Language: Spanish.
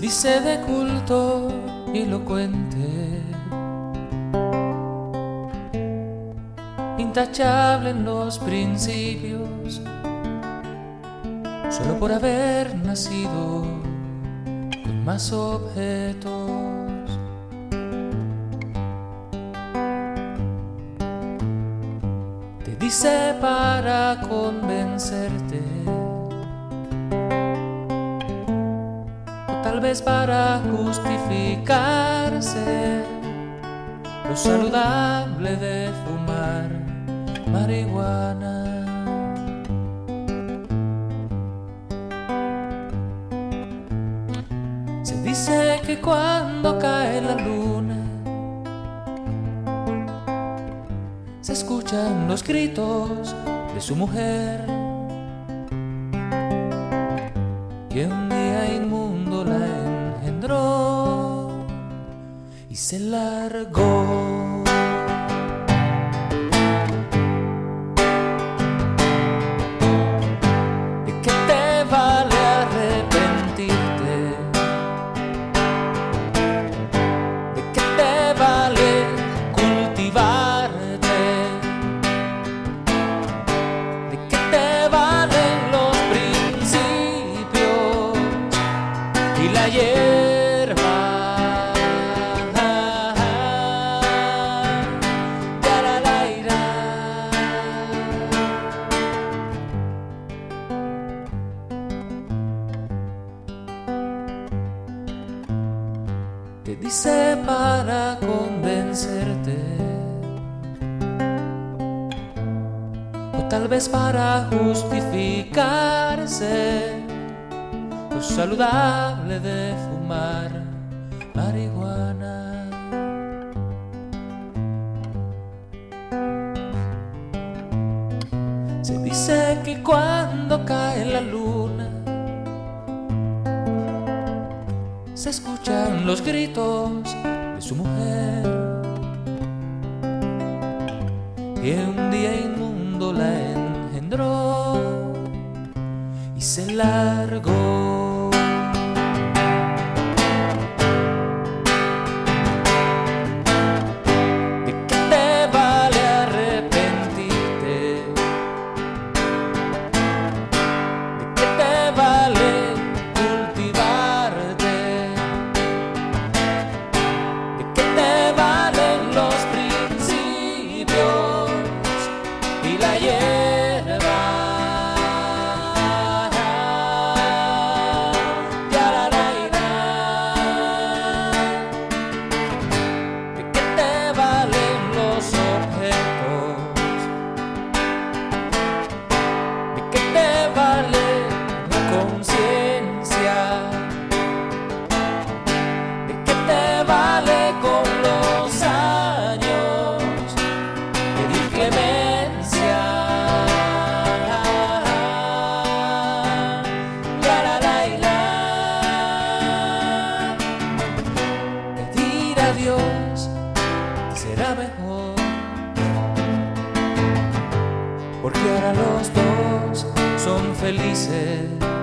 dice de culto y elocuente, intachable en los principios, solo por haber nacido con más objetos. Te dice para convencerte, o tal vez para justificarse lo saludable de fumar marihuana. Se dice que cuando cae la luna se escuchan los gritos de su mujer, que un día inmundo la engendró y se largó. ¿De qué te vale arrepentirte? ¿De qué te vale cultivarte? ¿De qué te valen los principios y la hierba? Te dice para convencerte, o tal vez para justificarse lo saludable de fumar marihuana. Se dice que cuando cae la luna se escuchan los gritos de su mujer, y un día inmundo la engendró y se largó. ¿De qué te vale arrepentirte? ¿De qué te vale cultivarte? ¿De qué te valen los principios y la hierba? ¿De qué te valen los objetos? ¿De qué te vale la conciencia? ¿De qué te vale con los años pedir clemencia? Pedir a Dios que será mejor, porque ahora los dos son felices.